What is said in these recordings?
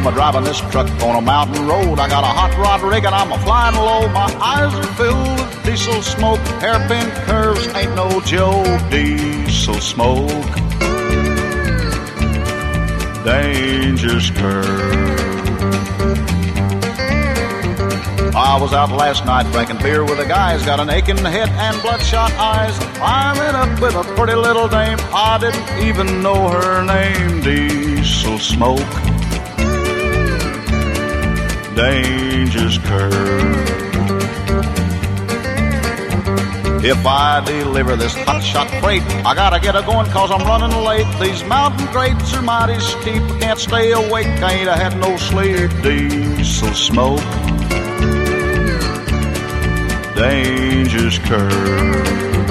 I'm a-driving this truck on a mountain road. I got a hot rod rig and I'm a-flying low. My eyes are filled with diesel smoke. Hairpin curves ain't no joke. Diesel smoke, dangerous curve. I was out last night drinking beer with a guy who's got an aching head and bloodshot eyes. I met up with a pretty little dame, I didn't even know her name. Diesel smoke, dangerous curve. If I deliver this hot-shot freight, I gotta get a-going 'cause I'm running late. These mountain grades are mighty steep, I can't stay awake, I ain't had no sleep. Diesel smoke, dangerous curve.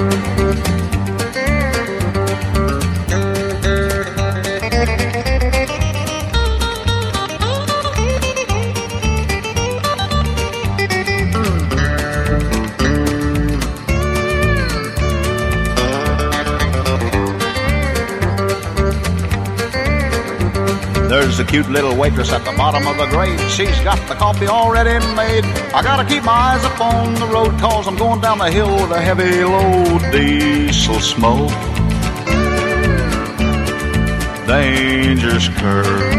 There's a cute little waitress at the bottom of the grade. She's got the coffee already made. I gotta keep my eyes up on the road 'cause I'm going down the hill with a heavy load. Diesel smoke, dangerous curve.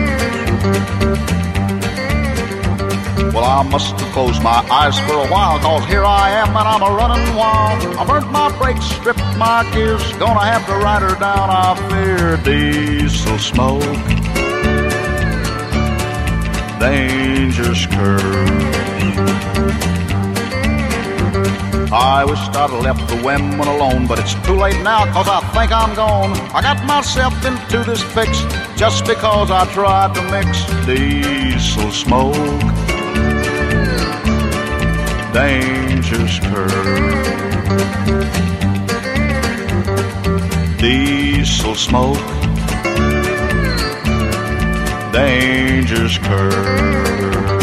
Well, I must have closed my eyes for a while 'cause here I am and I'm a-running wild. I burnt my brakes, stripped my gears, gonna have to ride her down, I fear. Diesel smoke, dangerous curve. I wish I'd left the women alone, but it's too late now 'cause I think I'm gone. I got myself into this fix just because I tried to mix. Diesel smoke, dangerous curve. Diesel smoke, dangerous curve.